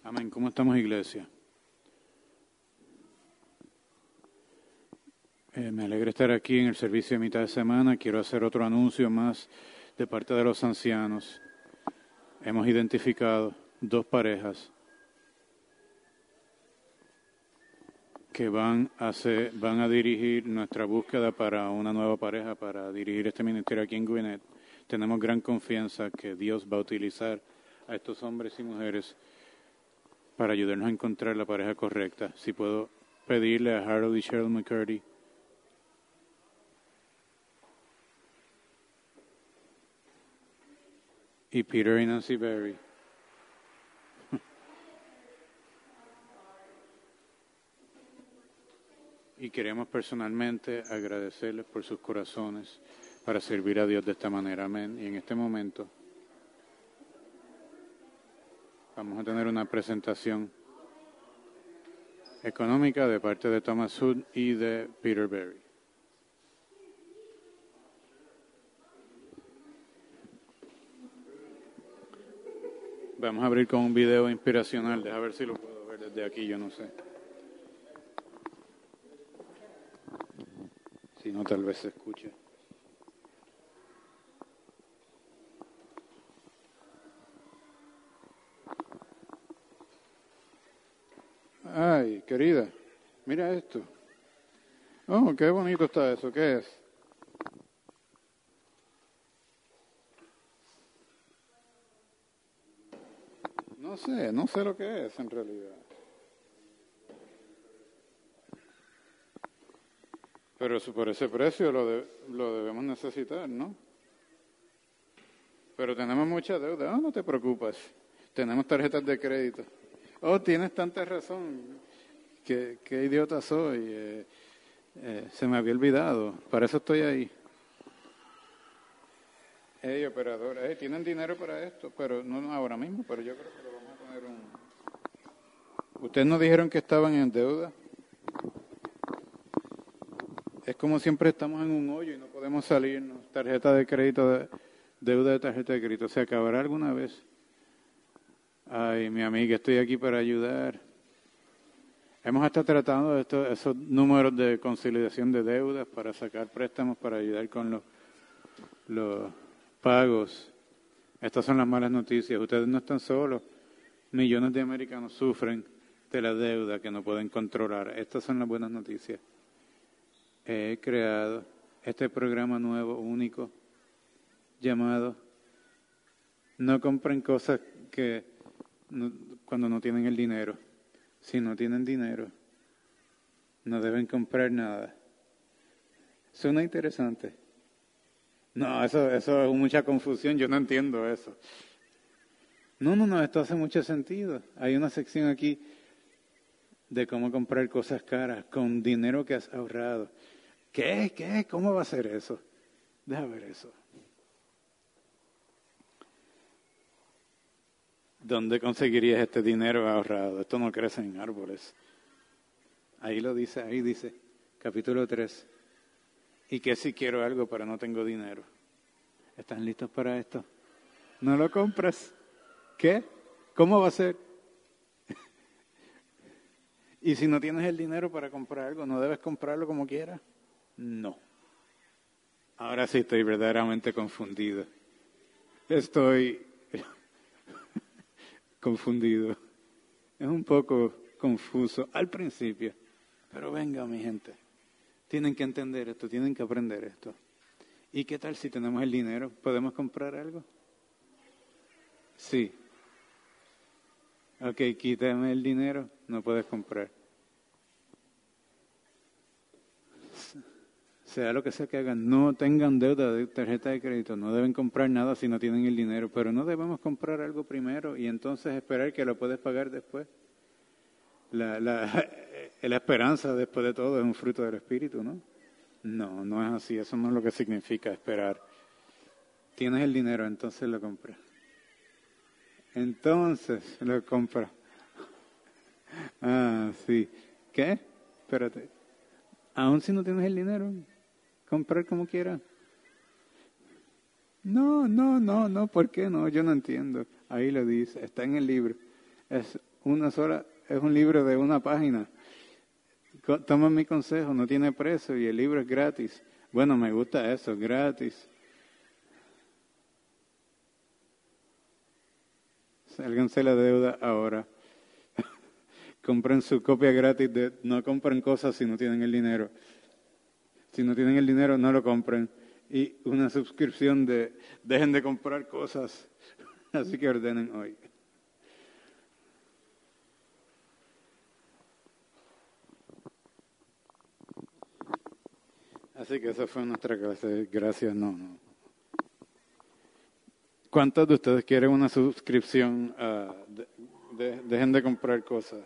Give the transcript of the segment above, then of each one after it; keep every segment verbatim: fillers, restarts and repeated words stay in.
Amén. ¿Cómo estamos, iglesia? Eh, me alegra estar aquí en el servicio de mitad de semana. Quiero hacer otro anuncio más de parte de los ancianos. Hemos identificado dos parejas que van a, hacer, van a dirigir nuestra búsqueda para una nueva pareja, para dirigir este ministerio aquí en Gwinnett. Tenemos gran confianza que Dios va a utilizar a estos hombres y mujeres para ayudarnos a encontrar la pareja correcta. Si puedo pedirle a Harold y Cheryl McCurdy y Peter y Nancy Berry. Y queremos personalmente agradecerles por sus corazones para servir a Dios de esta manera. Amén. Y en este momento vamos a tener una presentación económica de parte de Thomas Hood y de Peter Berry. Vamos a abrir con un video inspiracional. Deja ver si lo puedo ver desde aquí, yo no sé. Si no, tal vez se escuche. Ay, querida, mira esto. Oh, qué bonito está eso. ¿Qué es? No sé, no sé lo que es en realidad. Pero por ese precio lo, de, lo debemos necesitar, ¿no? Pero tenemos mucha deuda. Oh, no te preocupes. Tenemos tarjetas de crédito. Oh, tienes tanta razón. Qué, qué idiota soy. Eh, eh, se me había olvidado. Para eso estoy ahí. Hey, operadora, hey, tienen dinero para esto, pero no ahora mismo, pero yo creo que lo vamos a poner un... ¿Ustedes nos dijeron que estaban en deuda? Es como siempre estamos en un hoyo y no podemos salirnos. Tarjeta de crédito, de, deuda de tarjeta de crédito. ¿Se acabará alguna vez? Ay, mi amiga, estoy aquí para ayudar. Hemos estado tratando de estos, esos números de conciliación de deudas para sacar préstamos, para ayudar con los, los pagos. Estas son las malas noticias. Ustedes no están solos. Millones de americanos sufren de la deuda que no pueden controlar. Estas son las buenas noticias. He creado este programa nuevo, único, llamado No compren cosas que no, cuando no tienen el dinero. Si no tienen dinero, no deben comprar nada. Suena interesante. No, eso, eso es mucha confusión, yo no entiendo eso. No, no, no, esto hace mucho sentido. Hay una sección aquí de cómo comprar cosas caras con dinero que has ahorrado. ¿Qué? ¿Qué? ¿Cómo va a ser eso? Deja ver eso. ¿Dónde conseguirías este dinero ahorrado? Esto no crece en árboles. Ahí lo dice, ahí dice, capítulo tres. ¿Y qué si quiero algo pero no tengo dinero? ¿Están listos para esto? ¿No lo compras? ¿Qué? ¿Cómo va a ser? ¿Y si no tienes el dinero para comprar algo, no debes comprarlo como quieras? No. Ahora sí estoy verdaderamente confundido. Estoy confundido. Es un poco confuso al principio. Pero venga, mi gente. Tienen que entender esto, tienen que aprender esto. ¿Y qué tal si tenemos el dinero? ¿Podemos comprar algo? Sí. Ok, quítame el dinero, no puedes comprar. Sea lo que sea que hagan, no tengan deuda de tarjeta de crédito, no deben comprar nada si no tienen el dinero, pero no debemos comprar algo primero y entonces esperar que lo puedes pagar después. La, la, la esperanza después de todo es un fruto del Espíritu, ¿no? No, no es así, eso no es lo que significa esperar. Tienes el dinero, entonces lo compras. Entonces lo compras. Ah, sí. ¿Qué? Espérate. Aún si no tienes el dinero, comprar como quieras. No, no, no, no, ¿por qué no? Yo no entiendo. Ahí lo dice, está en el libro. Es una sola, es un libro de una página. Toma mi consejo, no tiene precio y el libro es gratis. Bueno, me gusta eso, gratis. Sálganse la deuda ahora. Compren su copia gratis. De, no compren cosas si no tienen el dinero. Si no tienen el dinero, no lo compren. Y una suscripción de, dejen de comprar cosas. Así que ordenen hoy. Así que esa fue nuestra clase. Gracias, no, no. ¿Cuántos de ustedes quieren una suscripción? Uh, de, de, dejen de comprar cosas.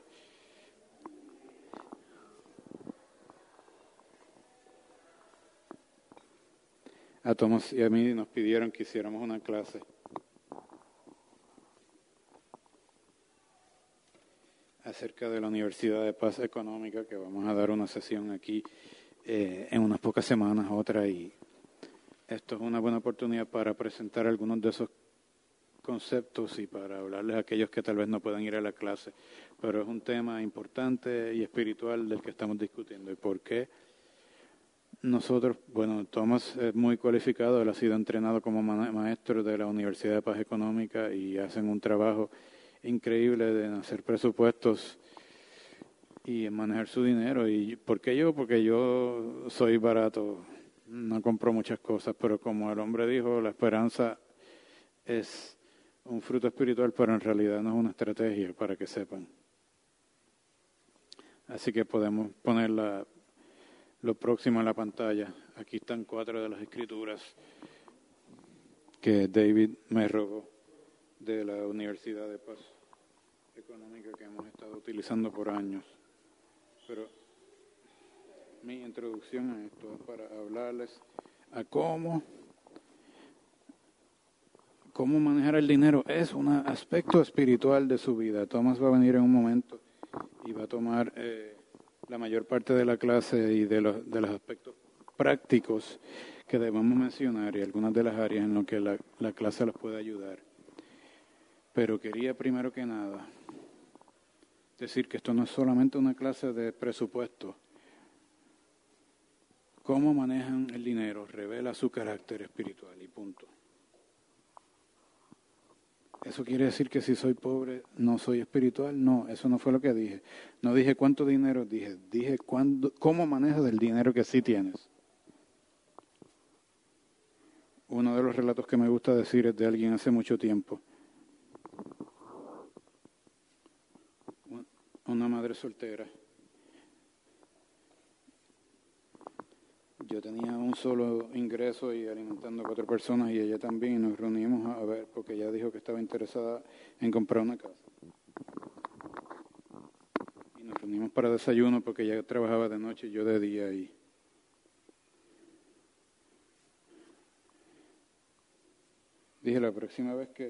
A Tomás y a mí nos pidieron que hiciéramos una clase. Acerca de la Universidad de Paz Económica, que vamos a dar una sesión aquí eh, en unas pocas semanas, otra, y esto es una buena oportunidad para presentar algunos de esos conceptos y para hablarles a aquellos que tal vez no puedan ir a la clase. Pero es un tema importante y espiritual del que estamos discutiendo. ¿Y por qué? Nosotros, bueno, Tomás es muy cualificado, él ha sido entrenado como maestro de la Universidad de Paz Económica y hacen un trabajo increíble de hacer presupuestos y manejar su dinero. ¿Y por qué yo? Porque yo soy barato, no compro muchas cosas, pero como el hombre dijo, la esperanza es un fruto espiritual, pero en realidad no es una estrategia, para que sepan. Así que podemos poner la, lo próximo en la pantalla. Aquí están cuatro de las escrituras que David me robó de la Universidad de Paz Económica que hemos estado utilizando por años. Pero mi introducción a esto es para hablarles a cómo, cómo manejar el dinero. Es un aspecto espiritual de su vida. Tomás va a venir en un momento y va a tomar eh, la mayor parte de la clase y de los, de los aspectos prácticos que debemos mencionar y algunas de las áreas en las que la, la clase los puede ayudar. Pero quería primero que nada decir que esto no es solamente una clase de presupuesto. Cómo manejan el dinero revela su carácter espiritual y punto. ¿Eso quiere decir que si soy pobre no soy espiritual? No, eso no fue lo que dije. No dije cuánto dinero dije, dije cuándo, cómo manejas el dinero que sí tienes. Uno de los relatos que me gusta decir es de alguien hace mucho tiempo. Una madre soltera. Yo tenía un solo ingreso y alimentando a cuatro personas y ella también, y nos reunimos a ver, porque ella dijo que estaba interesada en comprar una casa. Y nos reunimos para desayuno porque ella trabajaba de noche y yo de día. Y dije, la próxima vez que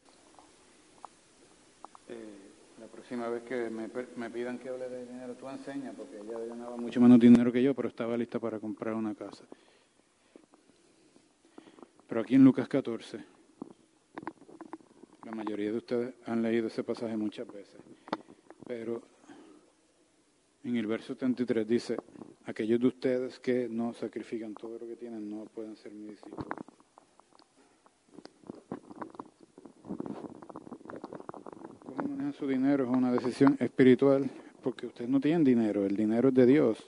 eh, la próxima vez que me, me pidan que hable de dinero, tú enseña, porque ella ganaba mucho menos dinero que yo, pero estaba lista para comprar una casa. Pero aquí en Lucas catorce, la mayoría de ustedes han leído ese pasaje muchas veces, pero en el verso treinta y tres dice, aquellos de ustedes que no sacrifican todo lo que tienen no pueden ser mis discípulos. Cómo manejan su dinero es una decisión espiritual, porque ustedes no tienen dinero, el dinero es de Dios.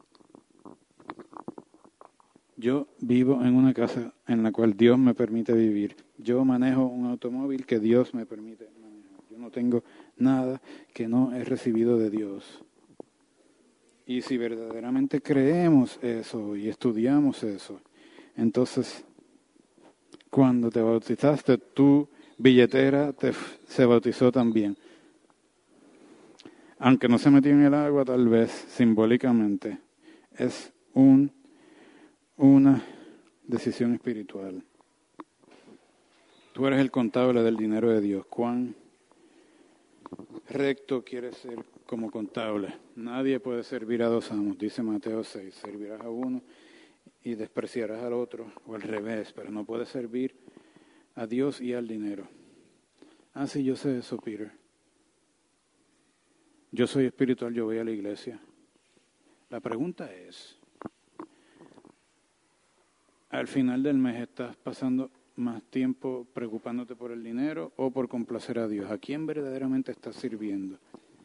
Yo vivo en una casa en la cual Dios me permite vivir. Yo manejo un automóvil que Dios me permite manejar. Yo no tengo nada que no he recibido de Dios. Y si verdaderamente creemos eso y estudiamos eso, entonces cuando te bautizaste, tu billetera te, se bautizó también. Aunque no se metió en el agua, tal vez simbólicamente, es un una decisión espiritual. Tú eres el contable del dinero de Dios. ¿Cuán recto quieres ser como contable? Nadie puede servir a dos amos, dice Mateo seis. Servirás a uno y despreciarás al otro, o al revés, pero no puedes servir a Dios y al dinero. Ah, sí, yo sé eso, Peter. yo soy espiritual, yo voy a la iglesia. La pregunta es, al final del mes estás pasando más tiempo preocupándote por el dinero o por complacer a Dios. ¿A quién verdaderamente estás sirviendo?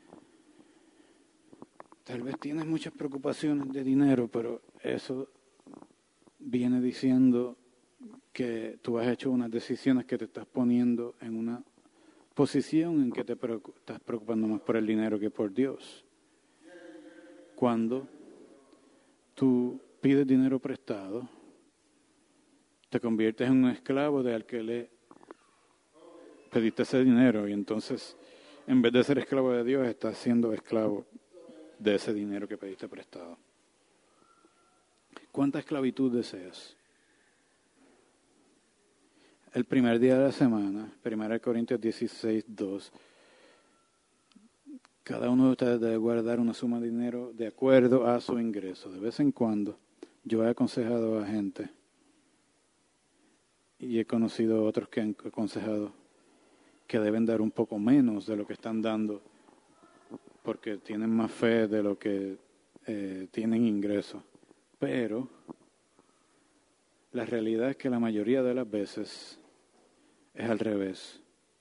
Tal vez tienes muchas preocupaciones de dinero, pero eso viene diciendo que tú has hecho unas decisiones que te estás poniendo en una posición en que te preocup- estás preocupando más por el dinero que por Dios. Cuando tú pides dinero prestado, te conviertes en un esclavo de al que le pediste ese dinero y entonces, en vez de ser esclavo de Dios, estás siendo esclavo de ese dinero que pediste prestado. ¿Cuánta esclavitud deseas? El primer día de la semana, primera Corintios dieciséis, dos, cada uno de ustedes debe guardar una suma de dinero de acuerdo a su ingreso. De vez en cuando, yo he aconsejado a gente y he conocido a otros que han aconsejado que deben dar un poco menos de lo que están dando porque tienen más fe de lo que eh, tienen ingresos. Pero la realidad es que la mayoría de las veces es al revés.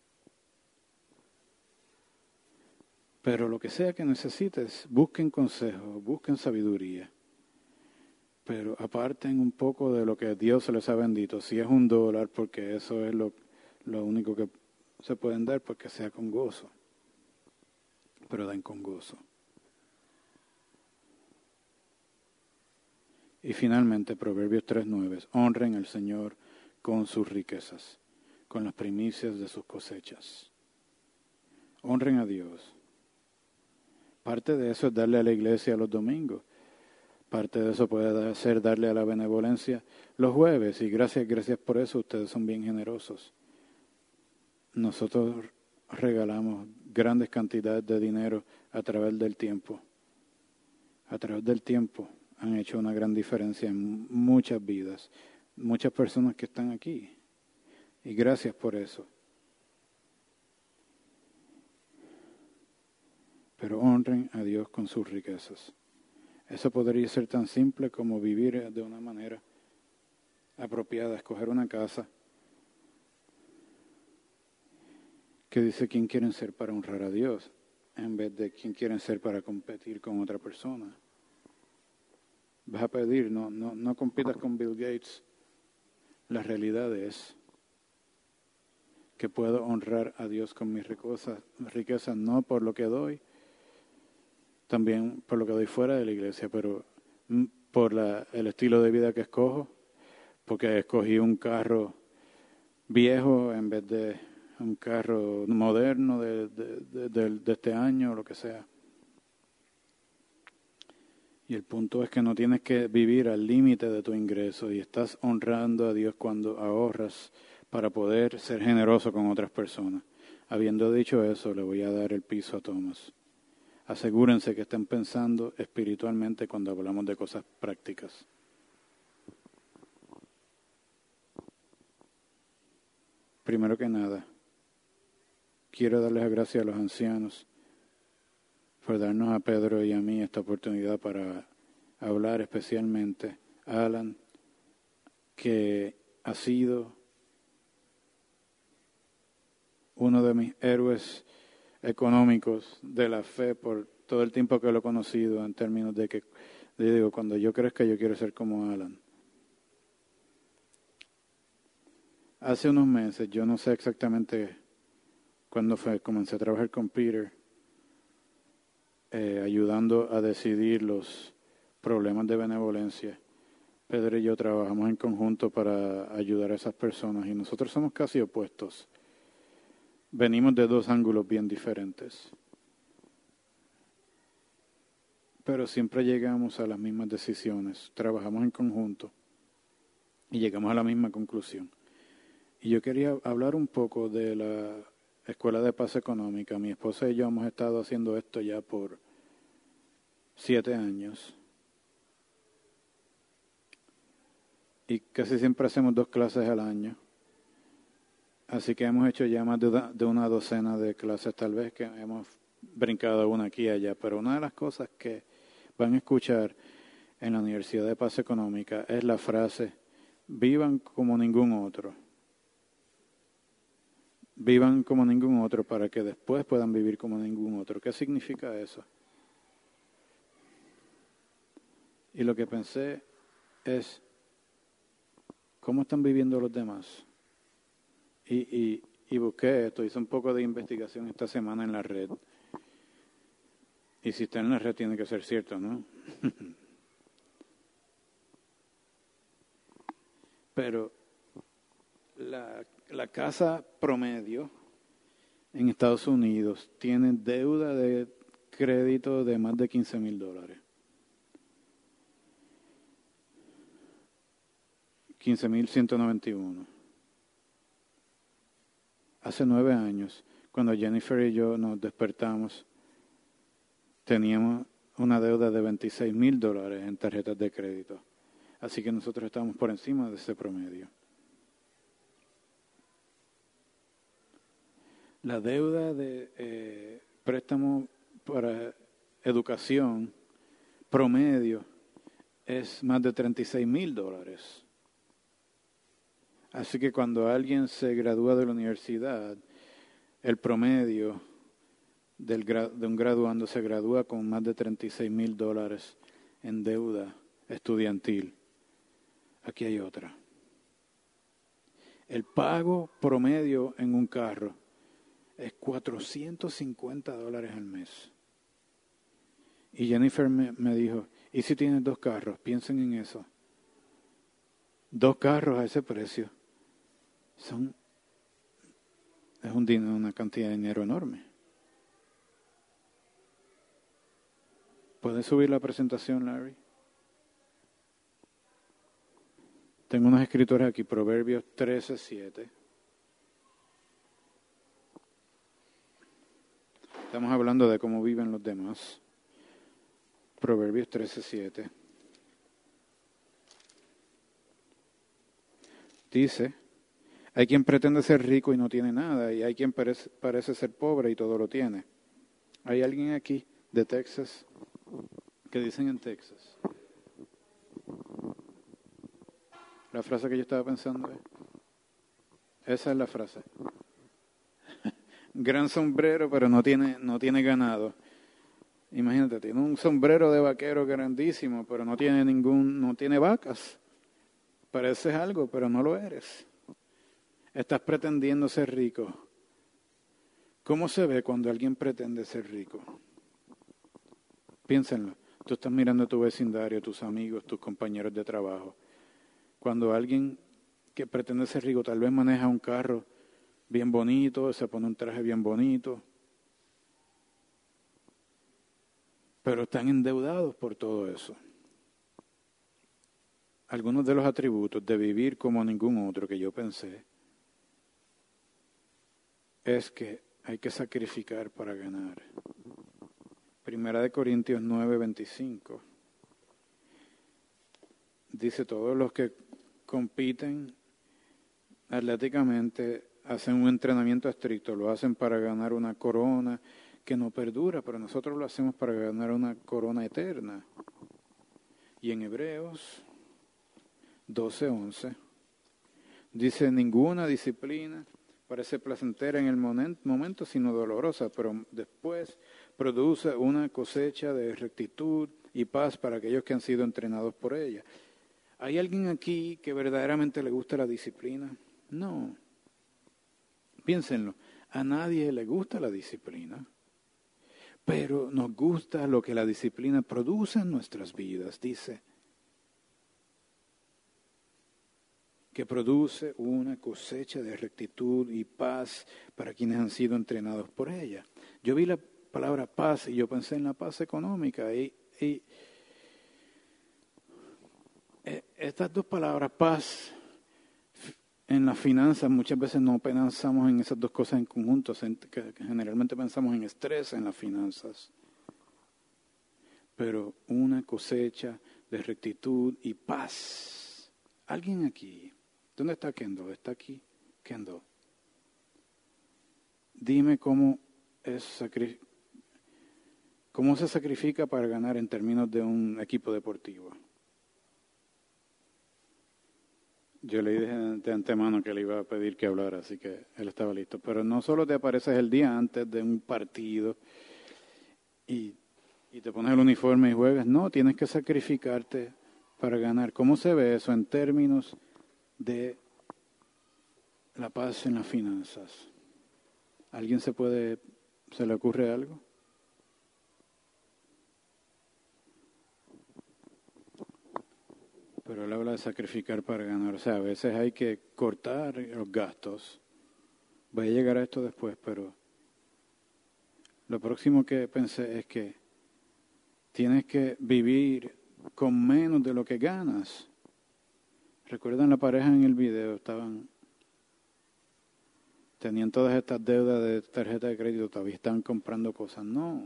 Pero lo que sea que necesites, busquen consejo, busquen sabiduría. Pero aparten un poco de lo que Dios les ha bendito. Si es un dólar, porque eso es lo, lo único que se pueden dar, porque sea con gozo. Pero den con gozo. Y finalmente, Proverbios tres nueve, honren al Señor con sus riquezas, con las primicias de sus cosechas. Honren a Dios. Parte de eso es darle a la iglesia los domingos. Parte de eso puede ser darle a la benevolencia los jueves. Y gracias, gracias por eso, ustedes son bien generosos. Nosotros regalamos grandes cantidades de dinero a través del tiempo. A través del tiempo han hecho una gran diferencia en muchas vidas, muchas personas que están aquí. Y gracias por eso. Pero honren a Dios con sus riquezas. Eso podría ser tan simple como vivir de una manera apropiada, escoger una casa que dice quién quieren ser para honrar a Dios, en vez de quién quieren ser para competir con otra persona. Vas a pedir, no, no, no compitas con Bill Gates. La realidad es que puedo honrar a Dios con mis riquezas, riquezas no por lo que doy, también por lo que doy fuera de la iglesia, pero por la, el estilo de vida que escojo, porque escogí un carro viejo en vez de un carro moderno de, de, de, de, de este año o lo que sea. Y el punto es que no tienes que vivir al límite de tu ingreso y estás honrando a Dios cuando ahorras para poder ser generoso con otras personas. Habiendo dicho eso, le voy a dar el piso a Thomas. Asegúrense que estén pensando espiritualmente cuando hablamos de cosas prácticas. Primero que nada, quiero darles las gracias a los ancianos por darnos a Pedro y a mí esta oportunidad para hablar especialmente a Alan, que ha sido uno de mis héroes económicos de la fe por todo el tiempo que lo he conocido, en términos de que, yo digo, cuando yo crezca yo quiero ser como Alan. Hace unos meses, yo no sé exactamente cuándo fue, comencé a trabajar con Peter, eh, ayudando a decidir los problemas de benevolencia. Pedro y yo trabajamos en conjunto para ayudar a esas personas y nosotros somos casi opuestos. Venimos de dos ángulos bien diferentes. Pero siempre llegamos a las mismas decisiones, trabajamos en conjunto y llegamos a la misma conclusión. Y yo quería hablar un poco de la Escuela de Paz Económica. Mi esposa y yo hemos estado haciendo esto ya por siete años. Y casi siempre hacemos dos clases al año. Así que hemos hecho ya más de una, de una docena de clases tal vez que hemos brincado una aquí y allá, pero una de las cosas que van a escuchar en la Universidad de Paz Económica es la frase, vivan como ningún otro. Vivan como ningún otro para que después puedan vivir como ningún otro. ¿Qué significa eso? Y lo que pensé es, ¿cómo están viviendo los demás? Y, y, y busqué esto, hice un poco de investigación esta semana en la red. Y si está en la red tiene que ser cierto, ¿no? Pero la, la casa promedio en Estados Unidos tiene deuda de crédito de más de quince mil dólares. quince mil ciento noventa y uno. Hace nueve años, cuando Jennifer y yo nos despertamos, teníamos una deuda de veintiséis mil dólares en tarjetas de crédito. Así que nosotros estamos por encima de ese promedio. La deuda de eh, préstamo para educación promedio es más de treinta y seis mil dólares. Así que cuando alguien se gradúa de la universidad, el promedio del, de un graduando se gradúa con más de treinta y seis mil dólares en deuda estudiantil. Aquí hay otra. El pago promedio en un carro es cuatrocientos cincuenta dólares al mes. Y Jennifer me, me dijo, ¿y si tienes dos carros? Piensen en eso. Dos carros a ese precio. Son, es un dinero, una cantidad de dinero enorme. ¿Puedes subir la presentación, Larry? Tengo unos escritores aquí, Proverbios trece, siete. Estamos hablando de cómo viven los demás. Proverbios trece, siete. Dice, hay quien pretende ser rico y no tiene nada, y hay quien parece, parece ser pobre y todo lo tiene. ¿Hay alguien aquí de Texas? ¿Qué dicen en Texas? La frase que yo estaba pensando es, esa es la frase. Gran sombrero, pero no tiene, no tiene ganado. Imagínate, tiene un sombrero de vaquero grandísimo, pero no tiene ningún, no tiene vacas. Pareces algo, pero no lo eres. Estás pretendiendo ser rico. ¿Cómo se ve cuando alguien pretende ser rico? Piénsenlo. Tú estás mirando a tu vecindario, tus amigos, tus compañeros de trabajo. Cuando alguien que pretende ser rico tal vez maneja un carro bien bonito, se pone un traje bien bonito, pero están endeudados por todo eso. Algunos de los atributos de vivir como ningún otro que yo pensé es que hay que sacrificar para ganar. Primera de Corintios nueve, veinticinco. Dice, todos los que compiten atléticamente hacen un entrenamiento estricto, lo hacen para ganar una corona que no perdura, pero nosotros lo hacemos para ganar una corona eterna. Y en Hebreos doce, once dice, ninguna disciplina parece placentera en el momento, sino dolorosa, pero después produce una cosecha de rectitud y paz para aquellos que han sido entrenados por ella. ¿Hay alguien aquí que verdaderamente le gusta la disciplina? No. Piénsenlo, a nadie le gusta la disciplina, pero nos gusta lo que la disciplina produce en nuestras vidas, dice. Que produce una cosecha de rectitud y paz para quienes han sido entrenados por ella. Yo vi la palabra paz y yo pensé en la paz económica y, y estas dos palabras, paz, en las finanzas muchas veces no pensamos en esas dos cosas en conjunto, que generalmente pensamos en estrés en las finanzas. Pero una cosecha de rectitud y paz. ¿Alguien aquí? ¿Dónde está Kendall? ¿Está aquí? Kendall. Dime cómo es sacrificio. ¿Cómo se sacrifica para ganar en términos de un equipo deportivo? Yo le dije de antemano que le iba a pedir que hablara, así que él estaba listo. Pero no solo te apareces el día antes de un partido y, y te pones el uniforme y juegas. No, tienes que sacrificarte para ganar. ¿Cómo se ve eso en términos de la paz en las finanzas? ¿Alguien se puede, se le ocurre algo? Pero él habla de sacrificar para ganar. O sea, a veces hay que cortar los gastos. Voy a llegar a esto después, pero lo próximo que pensé es que tienes que vivir con menos de lo que ganas. ¿Recuerdan la pareja en el video? Estaban, tenían todas estas deudas de tarjeta de crédito, todavía están comprando cosas. No.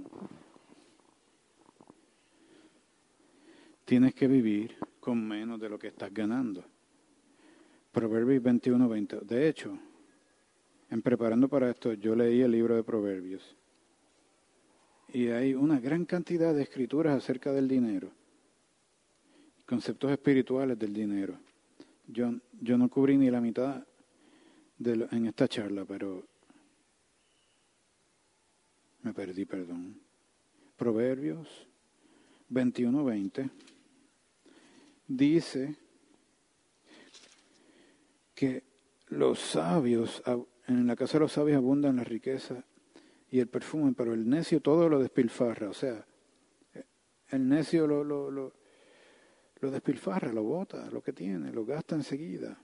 Tienes que vivir con menos de lo que estás ganando. Proverbios veintiuno veinte. De hecho, en preparando para esto, yo leí el libro de Proverbios. Y hay una gran cantidad de escrituras acerca del dinero. Conceptos espirituales del dinero. Yo, yo no cubrí ni la mitad de lo, en esta charla, pero me perdí, perdón. Proverbios veintiuno veinte. Dice que los sabios, en la casa de los sabios abundan la riqueza y el perfume, pero el necio todo lo despilfarra. O sea, el necio lo, lo, lo, lo despilfarra, lo bota, lo que tiene, lo gasta enseguida.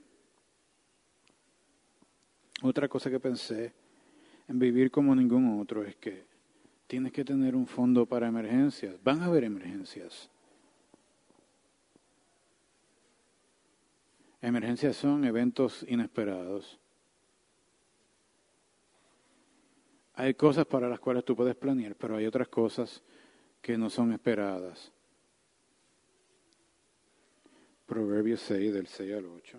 Otra cosa que pensé en vivir como ningún otro es que tienes que tener un fondo para emergencias. Van a haber emergencias. Emergencias son eventos inesperados. Hay cosas para las cuales tú puedes planear, pero hay otras cosas que no son esperadas. Proverbios seis, del seis al ocho.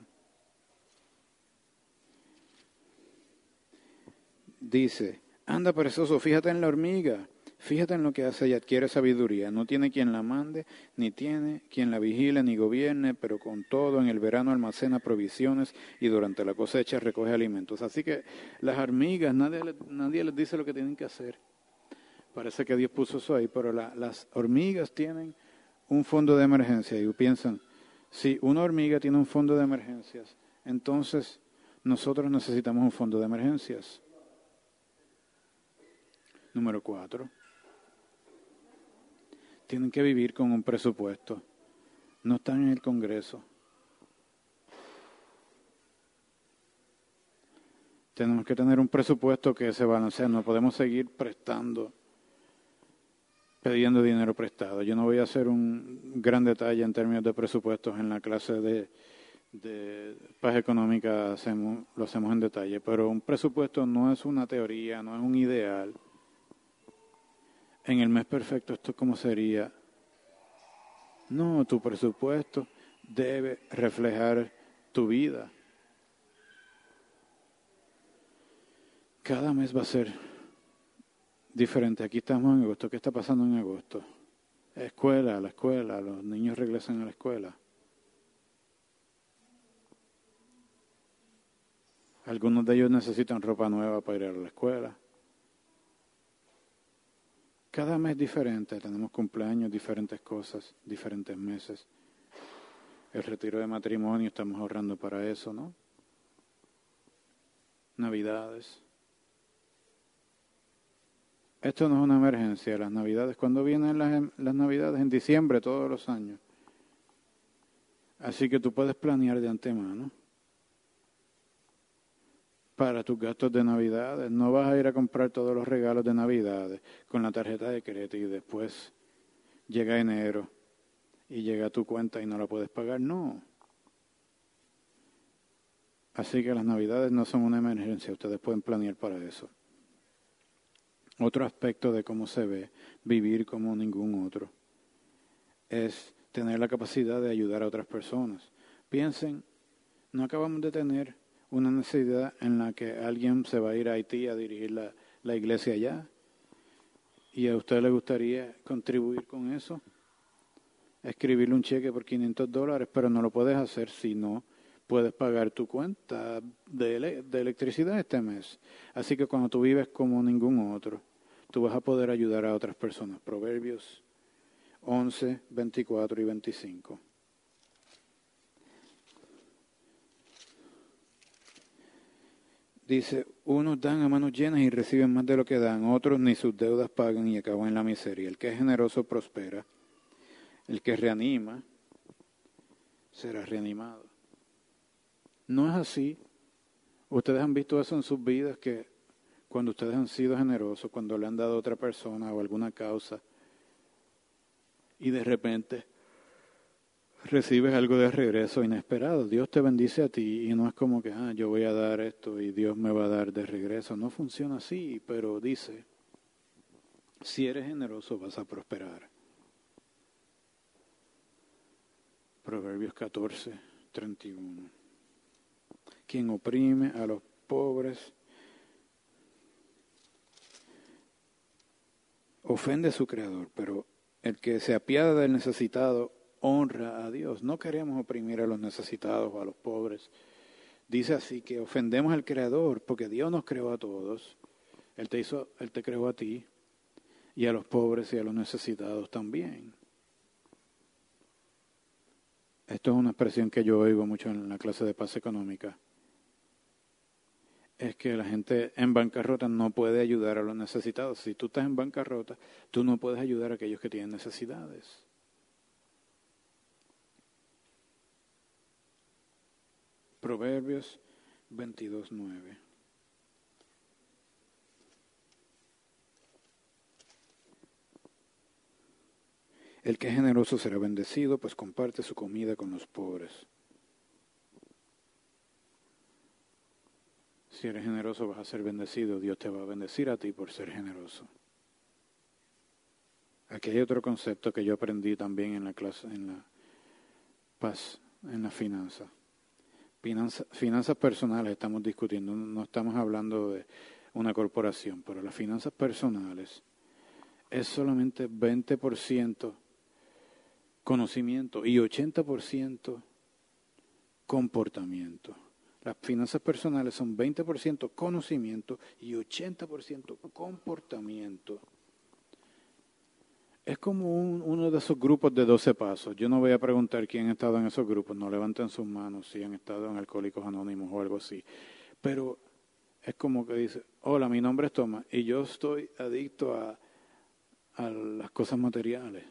Dice, anda perezoso, fíjate en la hormiga, fíjate en lo que hace y adquiere sabiduría. No tiene quien la mande, ni tiene quien la vigile, ni gobierne, pero con todo en el verano almacena provisiones y durante la cosecha recoge alimentos. Así que las hormigas, nadie, nadie les dice lo que tienen que hacer. Parece que Dios puso eso ahí, pero la, las hormigas tienen un fondo de emergencia y piensan, si una hormiga tiene un fondo de emergencias, entonces nosotros necesitamos un fondo de emergencias. Número cuatro. Tienen que vivir con un presupuesto. No están en el Congreso. Tenemos que tener un presupuesto que se balancee. No podemos seguir prestando, pidiendo dinero prestado. Yo no voy a hacer un gran detalle en términos de presupuestos en la clase de, de paz económica, hacemos, lo hacemos en detalle, pero un presupuesto no es una teoría, no es un ideal. En el mes perfecto, ¿esto cómo sería? No, tu presupuesto debe reflejar tu vida. Cada mes va a ser diferente. Aquí estamos en agosto. ¿Qué está pasando en agosto? Escuela, la escuela, los niños regresan a la escuela. Algunos de ellos necesitan ropa nueva para ir a la escuela. Cada mes diferente, tenemos cumpleaños, diferentes cosas, diferentes meses. El retiro de matrimonio, estamos ahorrando para eso, ¿no? Navidades. Esto no es una emergencia, las Navidades. ¿Cuándo vienen las, las Navidades? En diciembre, todos los años. Así que tú puedes planear de antemano para tus gastos de Navidades. No vas a ir a comprar todos los regalos de Navidades con la tarjeta de crédito y después llega enero y llega a tu cuenta y no la puedes pagar. No. Así que las Navidades no son una emergencia. Ustedes pueden planear para eso. Otro aspecto de cómo se ve vivir como ningún otro es tener la capacidad de ayudar a otras personas. Piensen, no acabamos de tener una necesidad en la que alguien se va a ir a Haití a dirigir la, la iglesia allá. ¿Y a usted le gustaría contribuir con eso? Escribirle un cheque por quinientos dólares, pero no lo puedes hacer si no puedes pagar tu cuenta de, ele- de electricidad este mes. Así que cuando tú vives como ningún otro, tú vas a poder ayudar a otras personas. Proverbios once, veinticuatro y veinticinco. Dice, unos dan a manos llenas y reciben más de lo que dan, otros ni sus deudas pagan y acaban en la miseria. El que es generoso prospera, el que reanima será reanimado. No es así. Ustedes han visto eso en sus vidas, que cuando ustedes han sido generosos, cuando le han dado a otra persona o alguna causa, y de repente recibes algo de regreso inesperado. Dios te bendice a ti y no es como que, ah, yo voy a dar esto y Dios me va a dar de regreso. No funciona así, pero dice, si eres generoso vas a prosperar. Proverbios catorce, treinta y uno. Quien oprime a los pobres ofende a su creador, pero el que se apiada del necesitado honra a Dios. No queremos oprimir a los necesitados o a los pobres. Dice así que ofendemos al creador porque Dios nos creó a todos. Él te hizo, Él te creó a ti y a los pobres y a los necesitados también. Esto es una expresión que yo oigo mucho en la clase de paz económica. Es que la gente en bancarrota no puede ayudar a los necesitados. Si tú estás en bancarrota, tú no puedes ayudar a aquellos que tienen necesidades. Proverbios veintidós, nueve. El que es generoso será bendecido, pues comparte su comida con los pobres. Si eres generoso vas a ser bendecido, Dios te va a bendecir a ti por ser generoso. Aquí hay otro concepto que yo aprendí también en la clase, en la paz, en la finanza. Finanza, finanzas personales estamos discutiendo, no estamos hablando de una corporación, pero las finanzas personales es solamente veinte por ciento conocimiento y ochenta por ciento comportamiento. Las finanzas personales son veinte por ciento conocimiento y ochenta por ciento comportamiento. Es como un, uno de esos grupos de doce pasos. Yo no voy a preguntar quién ha estado en esos grupos, no levanten sus manos si han estado en Alcohólicos Anónimos o algo así. Pero es como que dice, hola, mi nombre es Tomás y yo estoy adicto a, a las cosas materiales.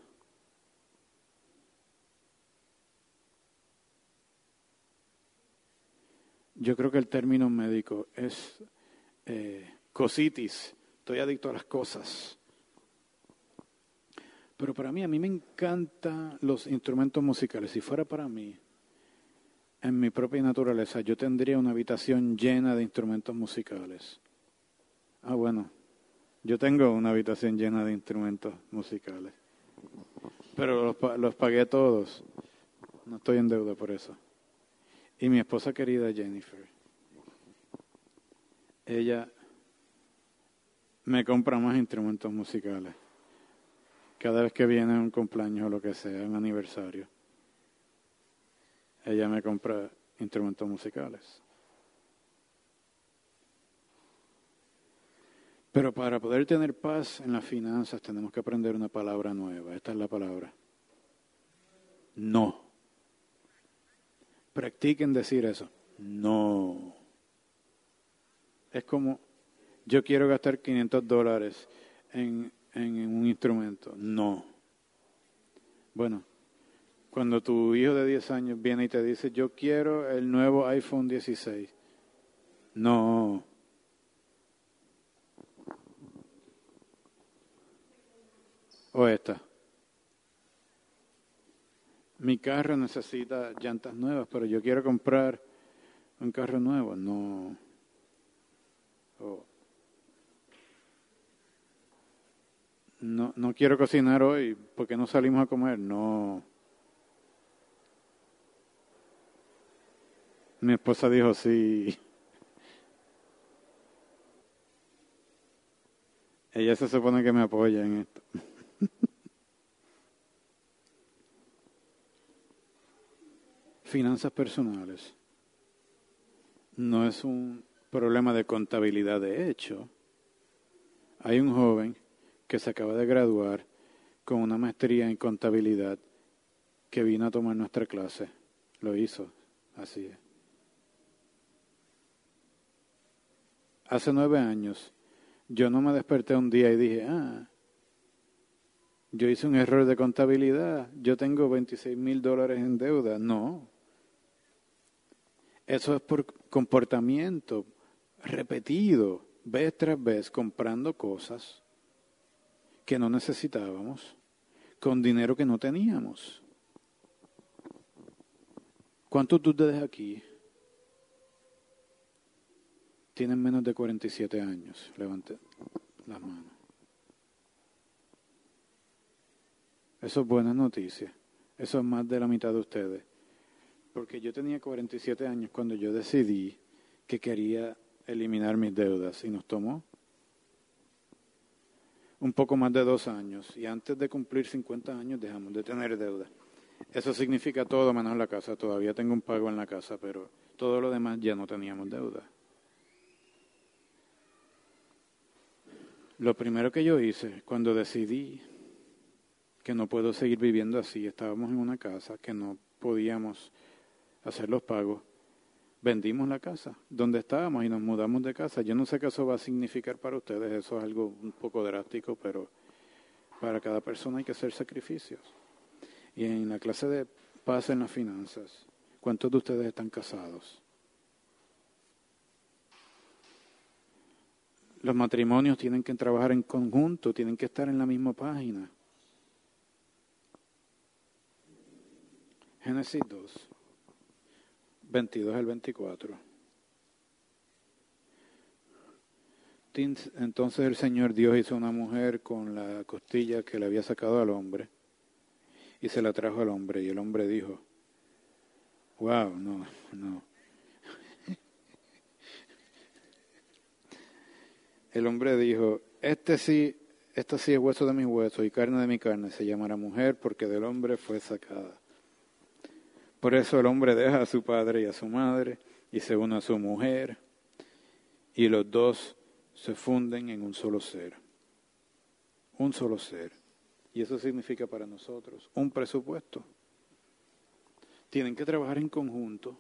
Yo creo que el término médico es eh, cositis, estoy adicto a las cosas. Pero para mí, a mí me encantan los instrumentos musicales. Si fuera para mí, en mi propia naturaleza, yo tendría una habitación llena de instrumentos musicales. Ah, bueno, yo tengo una habitación llena de instrumentos musicales. Pero los, los pagué todos. No estoy en deuda por eso. Y mi esposa querida Jennifer, ella me compra más instrumentos musicales. Cada vez que viene un cumpleaños o lo que sea, un aniversario, ella me compra instrumentos musicales. Pero para poder tener paz en las finanzas tenemos que aprender una palabra nueva. Esta es la palabra. No. Practiquen decir eso. No. Es como, yo quiero gastar quinientos dólares en, en un instrumento. No. Bueno, cuando tu hijo de diez años viene y te dice, yo quiero el nuevo iPhone dieciséis. No. O esta. Mi carro necesita llantas nuevas, pero yo quiero comprar un carro nuevo. No. Oh. No, no quiero cocinar hoy porque no salimos a comer. No. Mi esposa dijo sí. Ella se supone que me apoya en esto. Finanzas personales. No es un problema de contabilidad de hecho. Hay un joven que se acaba de graduar con una maestría en contabilidad que vino a tomar nuestra clase. Lo hizo, así es. Hace nueve años, yo no me desperté un día y dije, ah, yo hice un error de contabilidad, yo tengo veintiséis mil dólares en deuda. No. Eso es por comportamiento repetido, vez tras vez, comprando cosas que no necesitábamos, con dinero que no teníamos. ¿Cuántos de ustedes aquí tienen menos de cuarenta y siete años? Levanten las manos. Eso es buena noticia. Eso es más de la mitad de ustedes. Porque yo tenía cuarenta y siete años cuando yo decidí que quería eliminar mis deudas y nos tomó un poco más de dos años. Y antes de cumplir cincuenta años dejamos de tener deuda. Eso significa todo menos la casa. Todavía tengo un pago en la casa, pero todo lo demás ya no teníamos deuda. Lo primero que yo hice cuando decidí que no puedo seguir viviendo así, estábamos en una casa que no podíamos hacer los pagos, vendimos la casa donde estábamos y nos mudamos de casa. Yo no sé qué eso va a significar para ustedes, eso es algo un poco drástico, pero para cada persona hay que hacer sacrificios. Y en la clase de paz en las finanzas, ¿cuántos de ustedes están casados? Los matrimonios tienen que trabajar en conjunto, tienen que estar en la misma página. Génesis dos, veintidós al veinticuatro. Entonces el Señor Dios hizo una mujer con la costilla que le había sacado al hombre y se la trajo al hombre. Y el hombre dijo, wow, no, no. El hombre dijo, este sí, esta sí es hueso de mis huesos y carne de mi carne, se llamará mujer porque del hombre fue sacada. Por eso el hombre deja a su padre y a su madre y se une a su mujer y los dos se funden en un solo ser. Un solo ser. Y eso significa para nosotros un presupuesto. Tienen que trabajar en conjunto.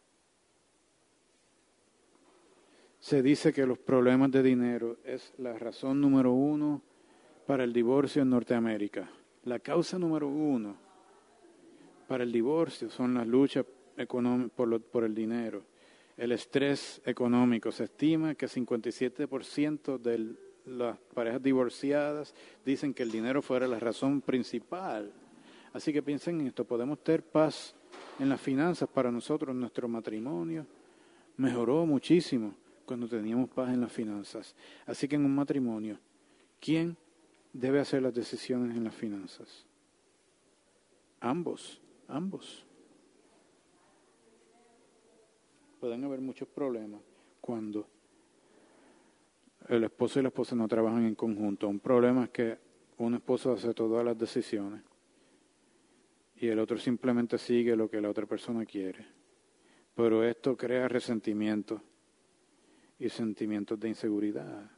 Se dice que los problemas de dinero es la razón número uno para el divorcio en Norteamérica. La causa número uno para el divorcio son las luchas económicas por, lo, por el dinero. El estrés económico. Se estima que cincuenta y siete por ciento de las parejas divorciadas dicen que el dinero fuera la razón principal. Así que piensen en esto. Podemos tener paz en las finanzas para nosotros. Nuestro matrimonio mejoró muchísimo cuando teníamos paz en las finanzas. Así que en un matrimonio, ¿quién debe hacer las decisiones en las finanzas? Ambos, ambos. Pueden haber muchos problemas cuando el esposo y la esposa no trabajan en conjunto. Un problema es que un esposo hace todas las decisiones y el otro simplemente sigue lo que la otra persona quiere. Pero esto crea resentimiento y sentimientos de inseguridad.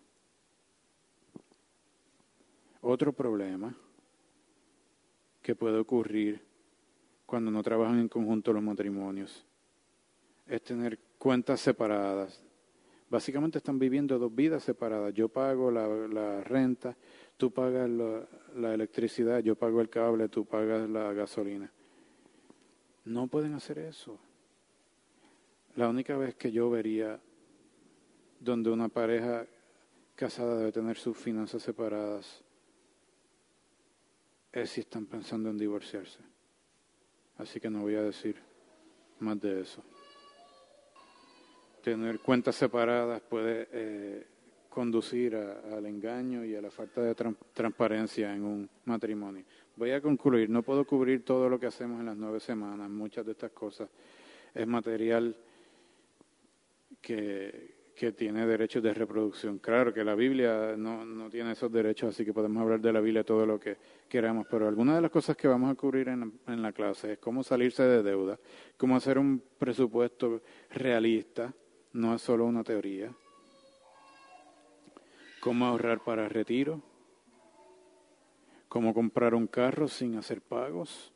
Otro problema que puede ocurrir cuando no trabajan en conjunto los matrimonios es tener cuentas separadas. Básicamente están viviendo dos vidas separadas. Yo pago la, la renta, tú pagas la, la electricidad, yo pago el cable, tú pagas la gasolina. No pueden hacer eso. La única vez que yo vería donde una pareja casada debe tener sus finanzas separadas es si están pensando en divorciarse. Así que no voy a decir más de eso. Tener cuentas separadas puede eh, conducir a, al engaño y a la falta de tra- transparencia en un matrimonio. Voy a concluir. No puedo cubrir todo lo que hacemos en las nueve semanas. Muchas de estas cosas es material que que tiene derechos de reproducción. Claro que la Biblia no, no tiene esos derechos, así que podemos hablar de la Biblia todo lo que queramos, pero algunas de las cosas que vamos a cubrir en, en la clase es cómo salirse de deuda, cómo hacer un presupuesto realista, no es solo una teoría, cómo ahorrar para retiro, cómo comprar un carro sin hacer pagos,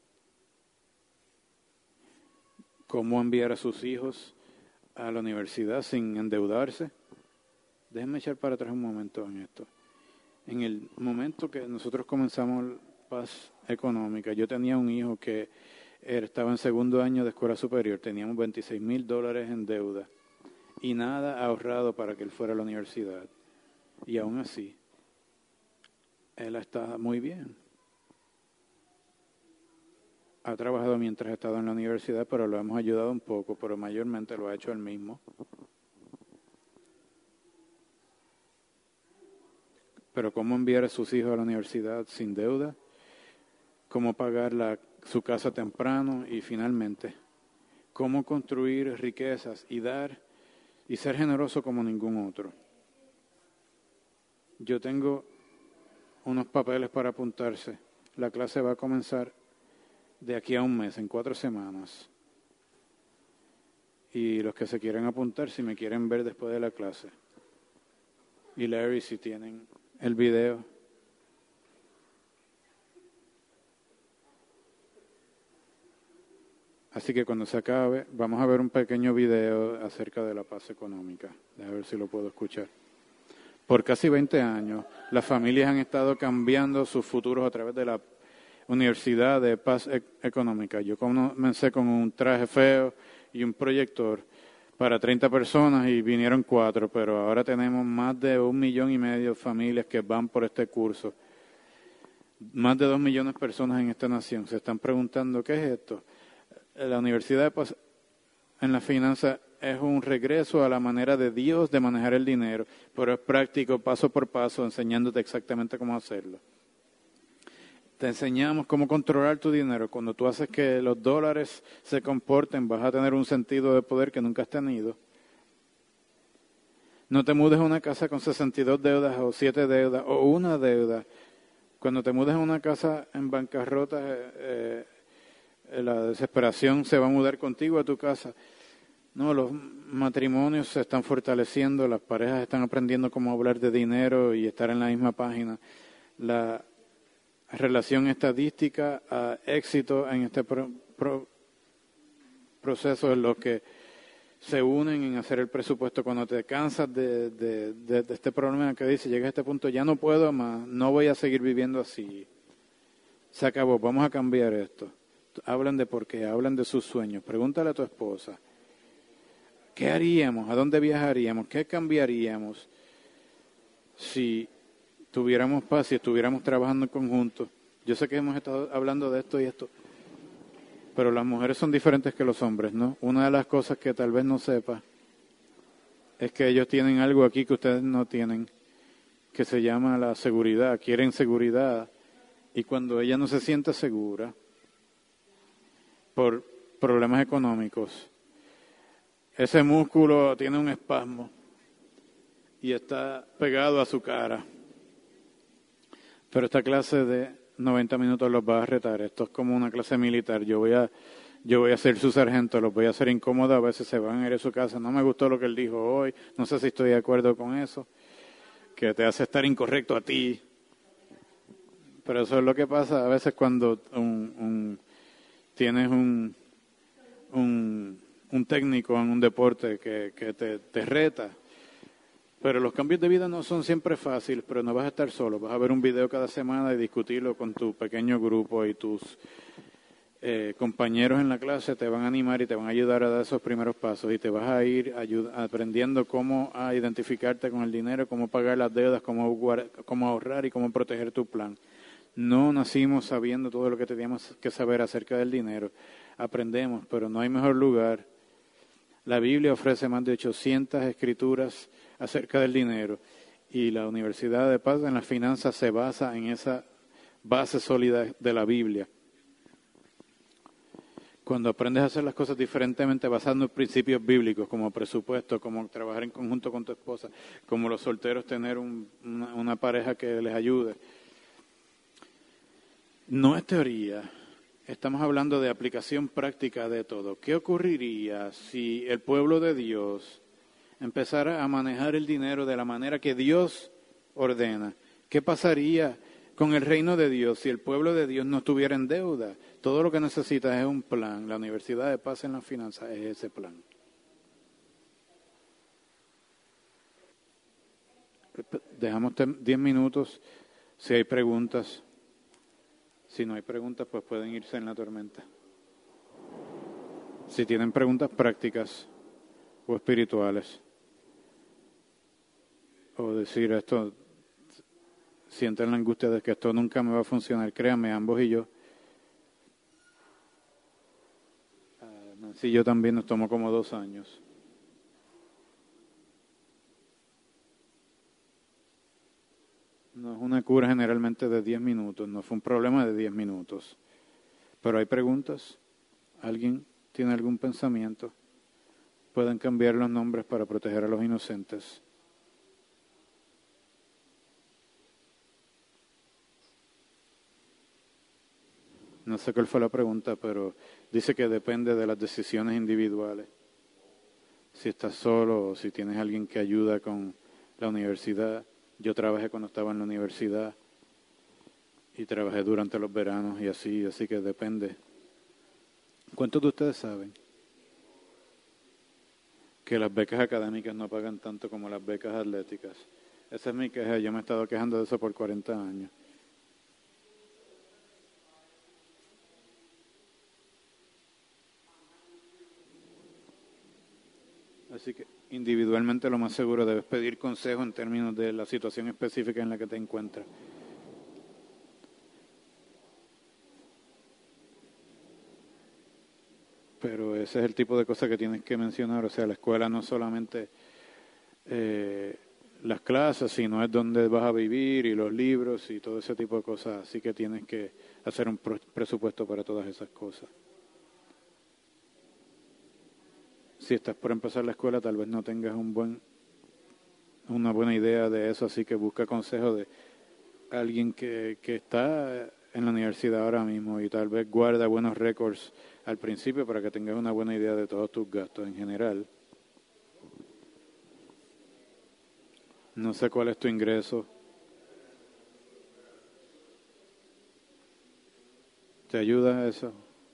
cómo enviar a sus hijos a la universidad sin endeudarse. Déjenme echar para atrás un momento en esto. En el momento que nosotros comenzamos Paz Económica, yo tenía un hijo que estaba en segundo año de escuela superior, teníamos veintiséis mil dólares en deuda y nada ahorrado para que él fuera a la universidad. Y aún así, él está muy bien. Ha trabajado mientras ha estado en la universidad, pero lo hemos ayudado un poco, pero mayormente lo ha hecho él mismo. Pero cómo enviar a sus hijos a la universidad sin deuda, cómo pagar la, su casa temprano y finalmente, cómo construir riquezas y dar y ser generoso como ningún otro. Yo tengo unos papeles para apuntarse. La clase va a comenzar de aquí a un mes, en cuatro semanas. Y los que se quieran apuntar, si me quieren ver después de la clase. Y Larry, si tienen el video. Así que cuando se acabe, vamos a ver un pequeño video acerca de la paz económica. A ver si lo puedo escuchar. Por casi veinte años, las familias han estado cambiando sus futuros a través de la Universidad de Paz Económica. Yo comencé con un traje feo y un proyector para treinta personas y vinieron cuatro, pero ahora tenemos más de un millón y medio de familias que van por este curso. Más de dos millones de personas en esta nación se están preguntando, ¿qué es esto? La Universidad de Paz en la finanza es un regreso a la manera de Dios de manejar el dinero, pero es práctico, paso por paso, enseñándote exactamente cómo hacerlo. Te enseñamos cómo controlar tu dinero. Cuando tú haces que los dólares se comporten, vas a tener un sentido de poder que nunca has tenido. No te mudes a una casa con sesenta y dos deudas o siete deudas o una deuda. Cuando te mudes a una casa en bancarrota, eh, eh, la desesperación se va a mudar contigo a tu casa. No, los matrimonios se están fortaleciendo, las parejas están aprendiendo cómo hablar de dinero y estar en la misma página. La relación estadística a éxito en este pro, pro, proceso es lo que se unen en hacer el presupuesto. Cuando te cansas de, de, de, de este problema que dice, llegas a este punto, ya no puedo más, no voy a seguir viviendo así. Se acabó, vamos a cambiar esto. Hablan de por qué, hablan de sus sueños. Pregúntale a tu esposa, ¿qué haríamos? ¿A dónde viajaríamos? ¿Qué cambiaríamos si tuviéramos paz, si estuviéramos trabajando en conjunto? Yo sé que hemos estado hablando de esto y esto, pero las mujeres son diferentes que los hombres, ¿no? Una de las cosas que tal vez no sepa es que ellos tienen algo aquí que ustedes no tienen, que se llama la seguridad. Quieren seguridad y cuando ella no se siente segura por problemas económicos, ese músculo tiene un espasmo y está pegado a su cara. Pero esta clase de noventa minutos los va a retar. Esto es como una clase militar. Yo voy a yo voy a ser su sargento, los voy a hacer incómodos. A veces se van a ir a su casa. No me gustó lo que él dijo hoy. No sé si estoy de acuerdo con eso. Que te hace estar incorrecto a ti. Pero eso es lo que pasa a veces cuando un, un, tienes un, un, un técnico en un deporte que, que te, te reta. Pero los cambios de vida no son siempre fáciles, pero no vas a estar solo. Vas a ver un video cada semana y discutirlo con tu pequeño grupo y tus eh, compañeros en la clase te van a animar y te van a ayudar a dar esos primeros pasos y te vas a ir ayud- aprendiendo cómo a identificarte con el dinero, cómo pagar las deudas, cómo, guard- cómo ahorrar y cómo proteger tu plan. No nacimos sabiendo todo lo que teníamos que saber acerca del dinero. Aprendemos, pero no hay mejor lugar. La Biblia ofrece más de ochocientas escrituras acerca del dinero y la Universidad de Paz en las finanzas se basa en esa base sólida de la Biblia. Cuando aprendes a hacer las cosas diferentemente basando en principios bíblicos, como presupuesto, como trabajar en conjunto con tu esposa, como los solteros tener un, una, una pareja que les ayude. No es teoría, estamos hablando de aplicación práctica de todo. ¿Qué ocurriría si el pueblo de Dios empezara a manejar el dinero de la manera que Dios ordena? ¿Qué pasaría con el reino de Dios si el pueblo de Dios no estuviera en deuda? Todo lo que necesitas es un plan. La Universidad de Paz en las Finanzas es ese plan. Dejamos diez minutos. Si hay preguntas. Si no hay preguntas, pues pueden irse en la tormenta. Si tienen preguntas prácticas o espirituales, o decir esto, sienten la angustia de que esto nunca me va a funcionar, créanme, ambos y yo. Nancy y yo también nos tomó como dos años. No es una cura generalmente de diez minutos, no fue un problema de diez minutos. Pero hay preguntas. ¿Alguien tiene algún pensamiento? Pueden cambiar los nombres para proteger a los inocentes. No sé cuál fue la pregunta, pero dice que depende de las decisiones individuales. Si estás solo o si tienes alguien que ayuda con la universidad. Yo trabajé cuando estaba en la universidad y trabajé durante los veranos y así, así que depende. ¿Cuántos de ustedes saben que las becas académicas no pagan tanto como las becas atléticas? Esa es mi queja, yo me he estado quejando de eso por cuarenta años. Así que individualmente lo más seguro debes pedir consejo en términos de la situación específica en la que te encuentras. Pero ese es el tipo de cosas que tienes que mencionar. O sea, la escuela no es solamente eh, las clases, sino es donde vas a vivir y los libros y todo ese tipo de cosas. Así que tienes que hacer un presupuesto para todas esas cosas. Si estás por empezar la escuela, tal vez no tengas un buen, una buena idea de eso, así que busca consejo de alguien que, que está en la universidad ahora mismo y tal vez guarda buenos récords al principio para que tengas una buena idea de todos tus gastos en general. No sé cuál es tu ingreso. ¿Te ayuda eso?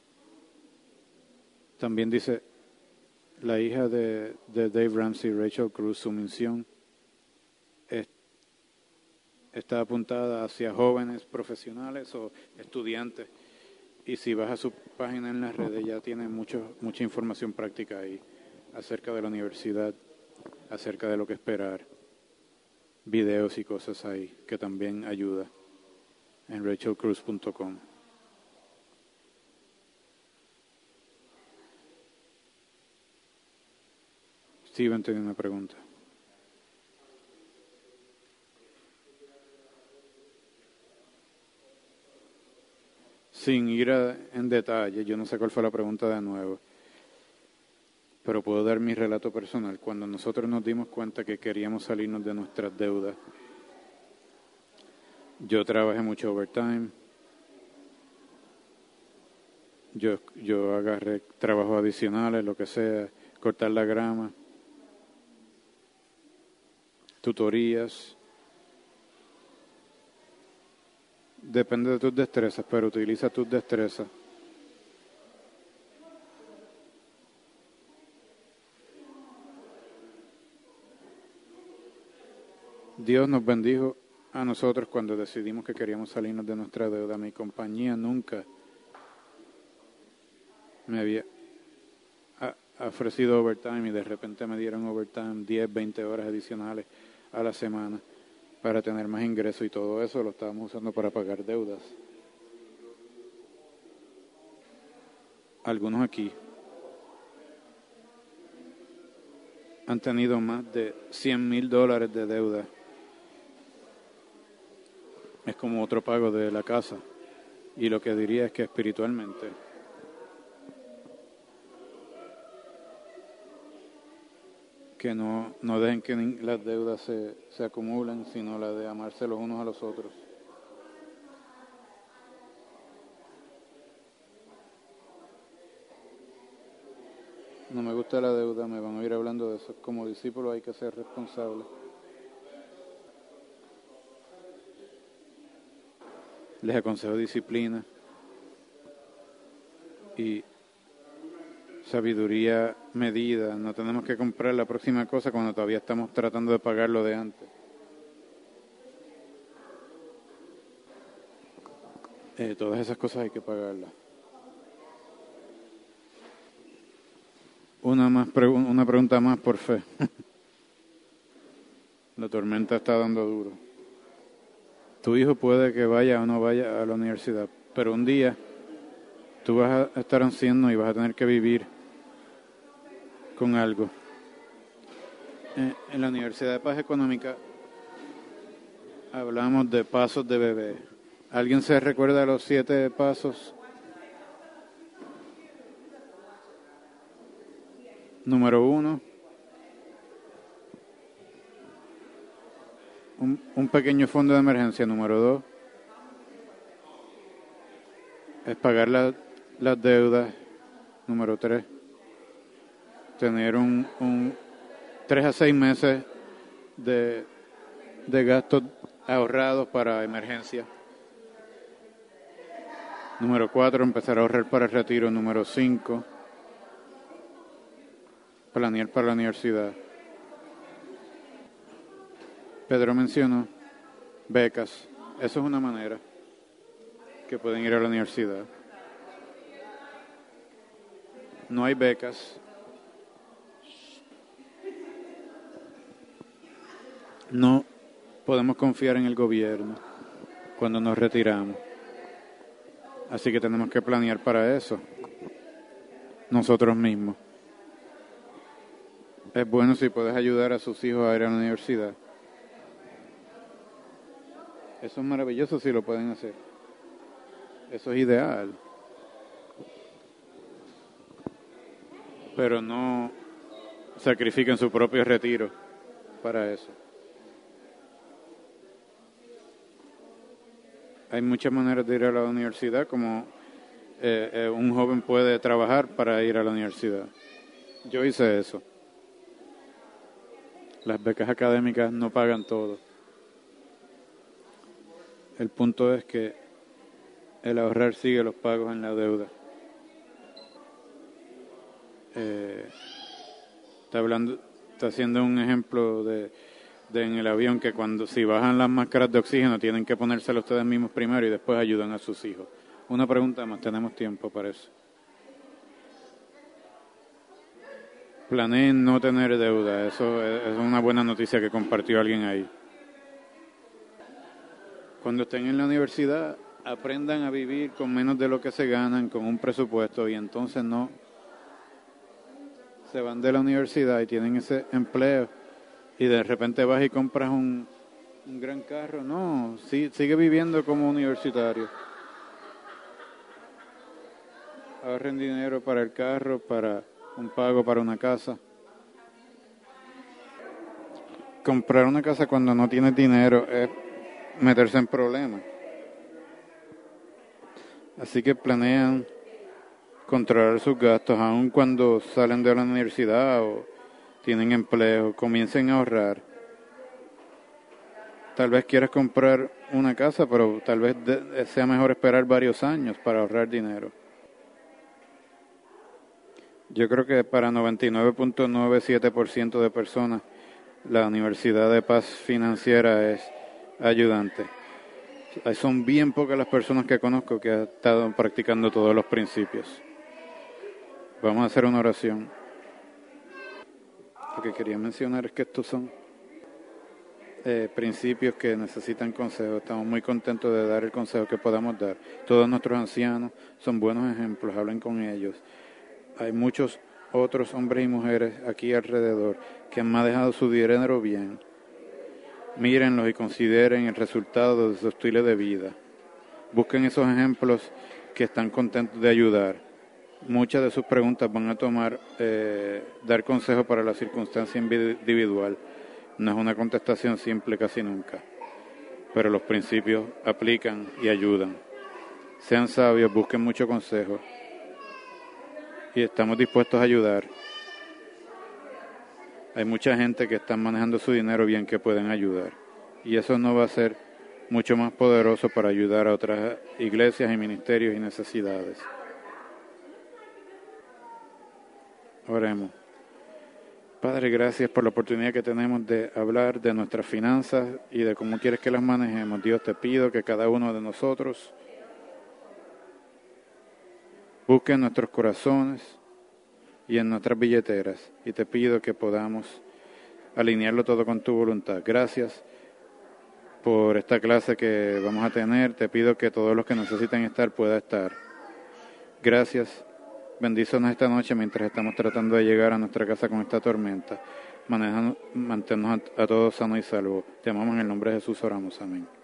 También dice la hija de, de Dave Ramsey, Rachel Cruz, su misión es, está apuntada hacia jóvenes profesionales o estudiantes. Y si vas a su página en las redes, ya tiene mucho, mucha información práctica ahí acerca de la universidad, acerca de lo que esperar, videos y cosas ahí, que también ayuda en rachel cruz punto com. Steven tiene una pregunta. Sin ir a, en detalle, yo no sé cuál fue la pregunta de nuevo, pero puedo dar mi relato personal. Cuando nosotros nos dimos cuenta que queríamos salirnos de nuestras deudas, yo trabajé mucho overtime, yo, yo agarré trabajos adicionales, lo que sea, cortar la grama, tutorías. Depende de tus destrezas, pero utiliza tus destrezas. Dios nos bendijo a nosotros cuando decidimos que queríamos salirnos de nuestra deuda. Mi compañía nunca me había ofrecido overtime y de repente me dieron overtime diez, veinte horas adicionales a la semana para tener más ingresos y todo eso lo estábamos usando para pagar deudas. Algunos aquí han tenido más de cien mil dólares de deuda. Es como otro pago de la casa. Y lo que diría es que espiritualmente que no, no dejen que ni- las deudas se, se acumulen, sino la de amarse los unos a los otros. No me gusta la deuda, me van a ir hablando de eso. Como discípulos hay que ser responsables. Les aconsejo disciplina y sabiduría medida. No tenemos que comprar la próxima cosa cuando todavía estamos tratando de pagar lo de antes. Eh, todas esas cosas hay que pagarlas. Una, más pregu- una pregunta más por fe. La tormenta está dando duro. Tu hijo puede que vaya o no vaya a la universidad, pero un día tú vas a estar anciano y vas a tener que vivir con algo. En, en la Universidad de Paz Económica hablamos de pasos de bebé. ¿Alguien se recuerda de los siete pasos? Número uno, un, un pequeño fondo de emergencia. Número dos, es pagar la- las deudas. Número tres, tener un, un tres a seis meses de, de gastos ahorrados para emergencia. Número cuatro, empezar a ahorrar para el retiro. Número cinco, planear para la universidad. Pedro mencionó becas. Eso es una manera que pueden ir a la universidad. No hay becas. No podemos confiar en el gobierno cuando nos retiramos. Así que tenemos que planear para eso, nosotros mismos. Es bueno si puedes ayudar a sus hijos a ir a la universidad. Eso es maravilloso si lo pueden hacer. Eso es ideal. Pero no sacrifiquen su propio retiro para eso. Hay muchas maneras de ir a la universidad, como eh, eh, un joven puede trabajar para ir a la universidad. Yo hice eso. Las becas académicas no pagan todo. El punto es que el ahorrar sigue los pagos en la deuda. Eh, está hablando, está haciendo un ejemplo de, de en el avión que cuando si bajan las máscaras de oxígeno tienen que ponérselo ustedes mismos primero y después ayudan a sus hijos. Una pregunta más, tenemos tiempo para eso. Planeen no tener deuda, eso es, es una buena noticia que compartió alguien ahí. Cuando estén en la universidad, aprendan a vivir con menos de lo que se ganan, con un presupuesto, y entonces no se van de la universidad y tienen ese empleo y de repente vas y compras un, un gran carro. No, sí, sigue viviendo como universitario. Ahorren dinero para el carro, para un pago para una casa. Comprar una casa cuando no tienes dinero es meterse en problemas. Así que planean controlar sus gastos, aun cuando salen de la universidad o tienen empleo, comiencen a ahorrar. Tal vez quieras comprar una casa, pero tal vez de, sea mejor esperar varios años para ahorrar dinero. Yo creo que para noventa y nueve punto noventa y siete por ciento de personas, la Universidad de Paz Financiera es ayudante. Son bien pocas las personas que conozco que han estado practicando todos los principios. Vamos a hacer una oración. Lo que quería mencionar es que estos son eh, principios que necesitan consejo. Estamos muy contentos de dar el consejo que podamos dar. Todos nuestros ancianos son buenos ejemplos, hablen con ellos. Hay muchos otros hombres y mujeres aquí alrededor que han manejado su dinero bien. Mírenlos y consideren el resultado de su estilo de vida. Busquen esos ejemplos que están contentos de ayudar. muchas de sus preguntas van a tomar, eh, dar consejo para la circunstancia individual. No es una contestación simple casi nunca, pero los principios aplican y ayudan. Sean sabios, busquen mucho consejo y estamos dispuestos a ayudar. Hay mucha gente que está manejando su dinero bien que pueden ayudar y eso no va a ser mucho más poderoso para ayudar a otras iglesias y ministerios y necesidades. Oremos. Padre, gracias por la oportunidad que tenemos de hablar de nuestras finanzas y de cómo quieres que las manejemos. Dios, te pido que cada uno de nosotros busque en nuestros corazones y en nuestras billeteras y te pido que podamos alinearlo todo con tu voluntad. Gracias por esta clase que vamos a tener. Te pido que todos los que necesiten estar puedan estar. Gracias. Bendícenos esta noche mientras estamos tratando de llegar a nuestra casa con esta tormenta. Manténnos a, a todos sanos y salvos. Te amamos en el nombre de Jesús, oramos. Amén.